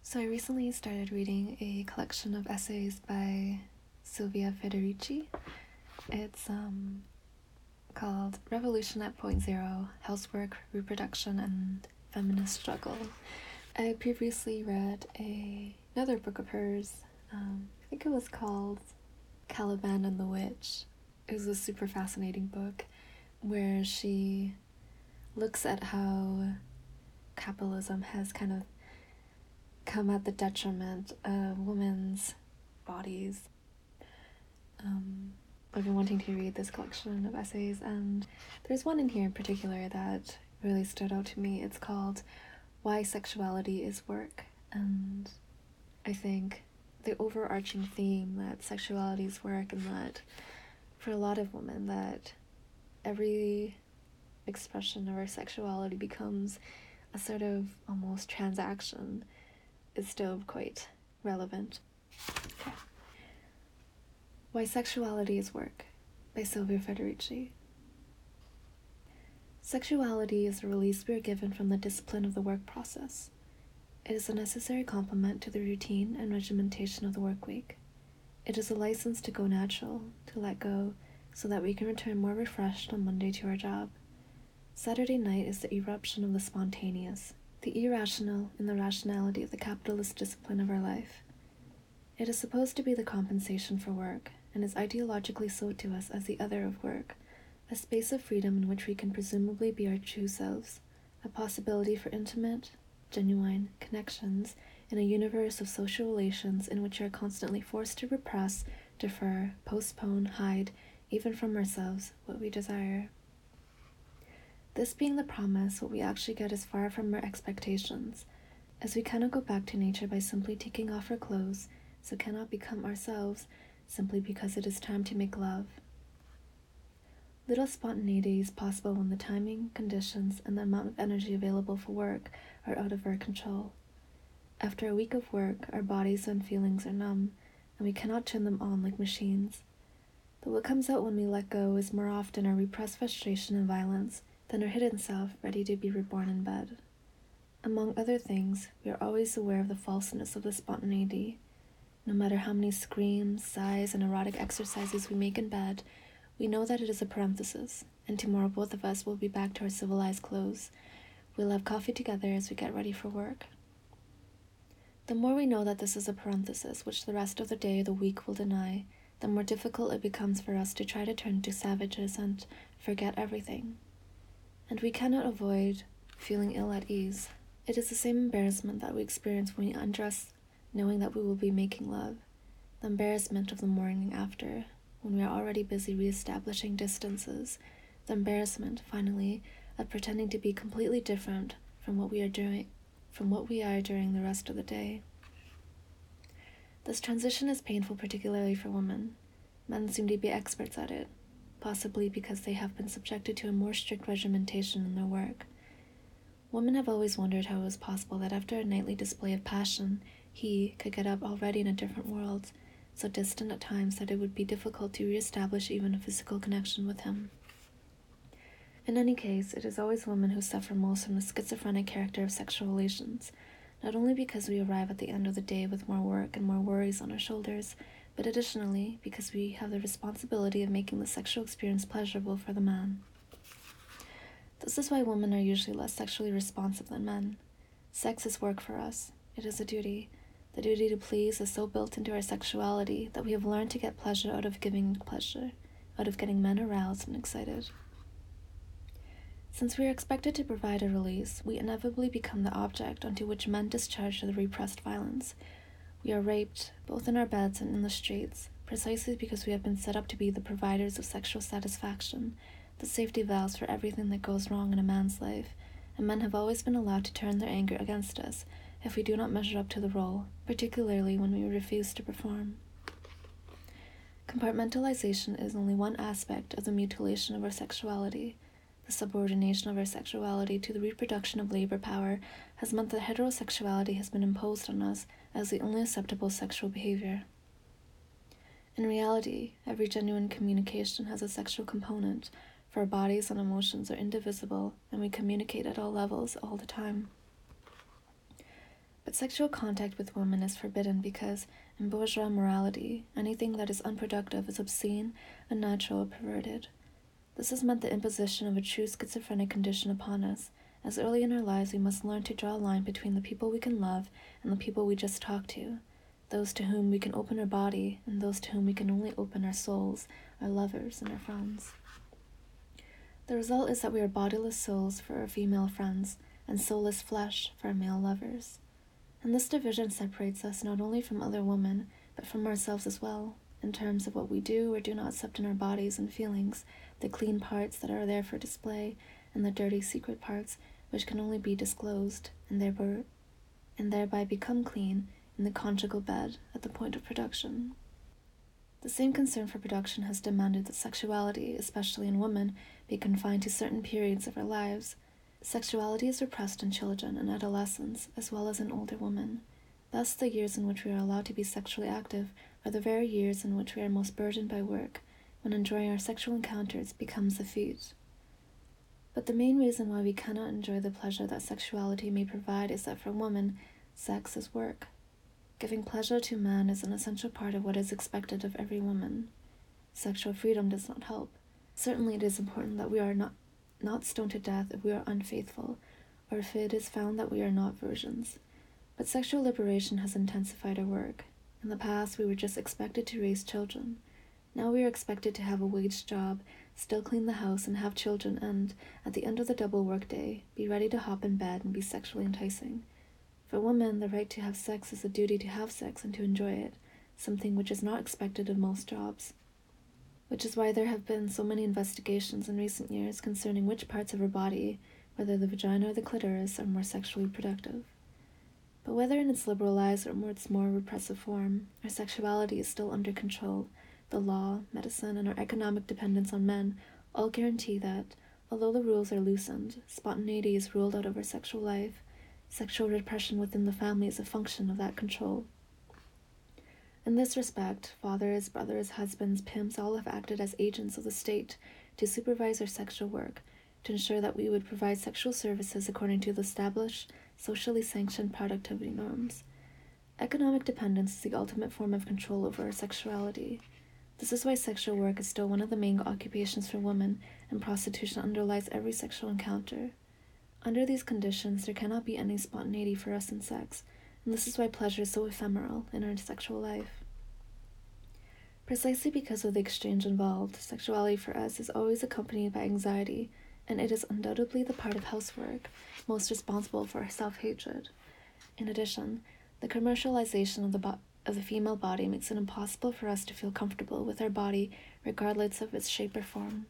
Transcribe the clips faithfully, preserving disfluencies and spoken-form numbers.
So I recently started reading a collection of essays by Silvia Federici. It's um, called Revolution at Point Zero, Housework, Reproduction, and Feminist Struggle. I previously read a, another book of hers. Um, I think it was called Caliban and the Witch. It was a super fascinating book where she looks at how capitalism has kind of come at the detriment of women's bodies. Um, I've been wanting to read this collection of essays, and there's one in here in particular that really stood out to me. It's called Why Sexuality is Work, and I think the overarching theme that sexuality is work, and that for a lot of women that every expression of our sexuality becomes a sort of almost transaction, is still quite relevant. Okay. Why Sexuality is Work by Silvia Federici. Sexuality is a release we are given from the discipline of the work process. It is a necessary complement to the routine and regimentation of the work week. It is a license to go natural, to let go, so that we can return more refreshed on Monday to our job. Saturday night is the eruption of the spontaneous, the irrational in the rationality of the capitalist discipline of our life. It is supposed to be the compensation for work, and is ideologically sold to us as the other of work, a space of freedom in which we can presumably be our true selves, a possibility for intimate, genuine connections in a universe of social relations in which we are constantly forced to repress, defer, postpone, hide, even from ourselves, what we desire. This being the promise, what we actually get is far from our expectations, as we cannot go back to nature by simply taking off our clothes, so cannot become ourselves simply because it is time to make love. Little spontaneity is possible when the timing, conditions, and the amount of energy available for work are out of our control. After a week of work, our bodies and feelings are numb, and we cannot turn them on like machines. But what comes out when we let go is more often our repressed frustration and violence than our hidden self ready to be reborn in bed. Among other things, we are always aware of the falseness of the spontaneity. No matter how many screams, sighs, and erotic exercises we make in bed, we know that it is a parenthesis, and tomorrow both of us will be back to our civilized clothes. We'll have coffee together as we get ready for work. The more we know that this is a parenthesis, which the rest of the day or the week will deny, the more difficult it becomes for us to try to turn to savages and forget everything. And we cannot avoid feeling ill at ease. It is the same embarrassment that we experience when we undress, knowing that we will be making love, the embarrassment of the morning after, when we are already busy re-establishing distances, the embarrassment, finally, of pretending to be completely different from what we are doing, from what we are during the rest of the day. This transition is painful, particularly for women. Men seem to be experts at it, possibly because they have been subjected to a more strict regimentation in their work. Women have always wondered how it was possible that after a nightly display of passion, he could get up already in a different world, so distant at times that it would be difficult to re-establish even a physical connection with him. In any case, it is always women who suffer most from the schizophrenic character of sexual relations, not only because we arrive at the end of the day with more work and more worries on our shoulders, but additionally because we have the responsibility of making the sexual experience pleasurable for the man. This is why women are usually less sexually responsive than men. Sex is work for us. It is a duty. The duty to please is so built into our sexuality that we have learned to get pleasure out of giving pleasure, out of getting men aroused and excited. Since we are expected to provide a release, we inevitably become the object onto which men discharge their repressed violence. We are raped, both in our beds and in the streets, precisely because we have been set up to be the providers of sexual satisfaction, the safety valves for everything that goes wrong in a man's life, and men have always been allowed to turn their anger against us if we do not measure up to the role, particularly when we refuse to perform. Compartmentalization is only one aspect of the mutilation of our sexuality. The subordination of our sexuality to the reproduction of labor power has meant that heterosexuality has been imposed on us as the only acceptable sexual behavior. In reality, every genuine communication has a sexual component, for our bodies and emotions are indivisible, and we communicate at all levels all the time. But sexual contact with women is forbidden because, in bourgeois morality, anything that is unproductive is obscene, unnatural, or perverted. This has meant the imposition of a true schizophrenic condition upon us, as early in our lives we must learn to draw a line between the people we can love and the people we just talk to, those to whom we can open our body and those to whom we can only open our souls, our lovers, and our friends. The result is that we are bodiless souls for our female friends and soulless flesh for our male lovers. And this division separates us not only from other women, but from ourselves as well, in terms of what we do or do not accept in our bodies and feelings, the clean parts that are there for display, and the dirty secret parts which can only be disclosed, and thereby, and thereby become clean in the conjugal bed at the point of production. The same concern for production has demanded that sexuality, especially in women, be confined to certain periods of our lives. Sexuality is repressed in children and adolescents, as well as in older women. Thus, the years in which we are allowed to be sexually active are the very years in which we are most burdened by work, when enjoying our sexual encounters becomes a feat. But the main reason why we cannot enjoy the pleasure that sexuality may provide is that for women, sex is work. Giving pleasure to man is an essential part of what is expected of every woman. Sexual freedom does not help. Certainly it is important that we are not not stoned to death if we are unfaithful, or if it is found that we are not virgins. But sexual liberation has intensified our work. In the past, we were just expected to raise children. Now we are expected to have a wage job, still clean the house and have children, and, at the end of the double workday, be ready to hop in bed and be sexually enticing. For women, the right to have sex is a duty to have sex and to enjoy it, something which is not expected of most jobs. Which is why there have been so many investigations in recent years concerning which parts of her body, whether the vagina or the clitoris, are more sexually productive. But whether in its liberalized or its more repressive form, our sexuality is still under control. The law, medicine, and our economic dependence on men all guarantee that, although the rules are loosened, spontaneity is ruled out of our sexual life. Sexual repression within the family is a function of that control. In this respect, fathers, brothers, husbands, pimps all have acted as agents of the state to supervise our sexual work, to ensure that we would provide sexual services according to the established, socially sanctioned productivity norms. Economic dependence is the ultimate form of control over our sexuality. This is why sexual work is still one of the main occupations for women, and prostitution underlies every sexual encounter. Under these conditions, there cannot be any spontaneity for us in sex, and this is why pleasure is so ephemeral in our sexual life. Precisely because of the exchange involved, sexuality for us is always accompanied by anxiety, and it is undoubtedly the part of housework most responsible for our self-hatred. In addition, the commercialization of the, bo- of the female body makes it impossible for us to feel comfortable with our body regardless of its shape or form.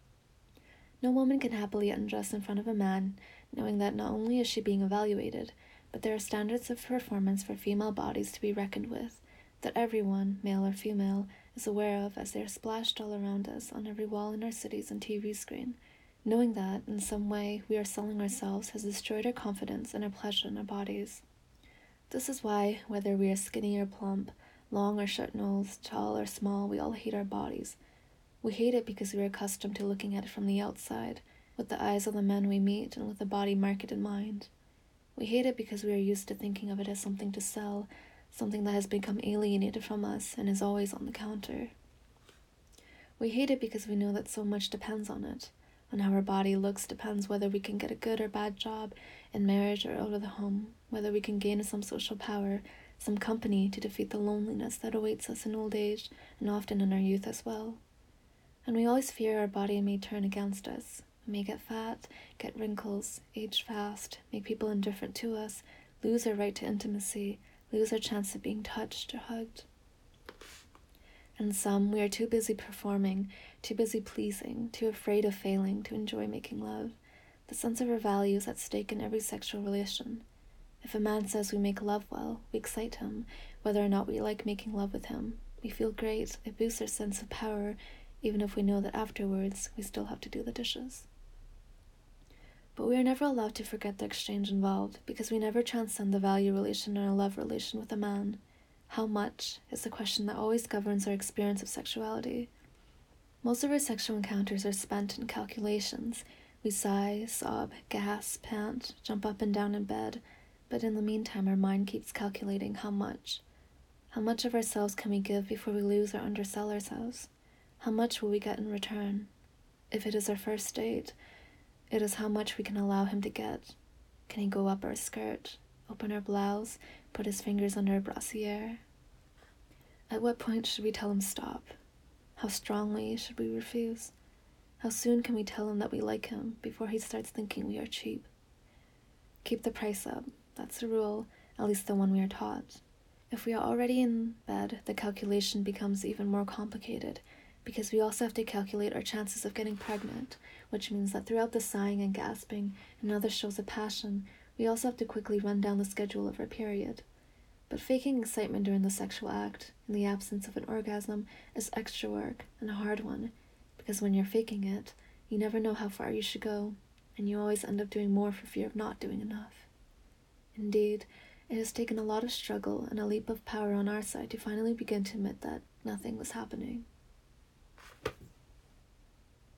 No woman can happily undress in front of a man, knowing that not only is she being evaluated, but there are standards of performance for female bodies to be reckoned with, that everyone, male or female, is aware of as they are splashed all around us on every wall in our cities and T V screen. Knowing that, in some way, we are selling ourselves has destroyed our confidence and our pleasure in our bodies. This is why, whether we are skinny or plump, long or short-nosed, tall or small, we all hate our bodies. We hate it because we are accustomed to looking at it from the outside, with the eyes of the men we meet and with the body market in mind. We hate it because we are used to thinking of it as something to sell, something that has become alienated from us and is always on the counter. We hate it because we know that so much depends on it. On how our body looks depends whether we can get a good or bad job in marriage or out of the home, whether we can gain some social power, some company to defeat the loneliness that awaits us in old age and often in our youth as well. And we always fear our body may turn against us. We may get fat, get wrinkles, age fast, make people indifferent to us, lose our right to intimacy, lose our chance of being touched or hugged. And some, we are too busy performing, too busy pleasing, too afraid of failing to enjoy making love. The sense of our value is at stake in every sexual relation. If a man says we make love well, we excite him, whether or not we like making love with him. We feel great, it boosts our sense of power, even if we know that afterwards we still have to do the dishes. But we are never allowed to forget the exchange involved, because we never transcend the value relation in a love relation with a man. How much is the question that always governs our experience of sexuality. Most of our sexual encounters are spent in calculations. We sigh, sob, gasp, pant, jump up and down in bed. But in the meantime, our mind keeps calculating how much. How much of ourselves can we give before we lose or undersell ourselves? How much will we get in return? If it is our first date, it is how much we can allow him to get. Can he go up our skirt, open our blouse, put his fingers under our brassiere? At what point should we tell him stop? How strongly should we refuse? How soon can we tell him that we like him before he starts thinking we are cheap? Keep the price up. That's the rule, at least the one we are taught. If we are already in bed, the calculation becomes even more complicated, because we also have to calculate our chances of getting pregnant, which means that throughout the sighing and gasping and other shows of passion, we also have to quickly run down the schedule of our period. But faking excitement during the sexual act, in the absence of an orgasm, is extra work, and a hard one, because when you're faking it, you never know how far you should go, and you always end up doing more for fear of not doing enough. Indeed, it has taken a lot of struggle and a leap of power on our side to finally begin to admit that nothing was happening.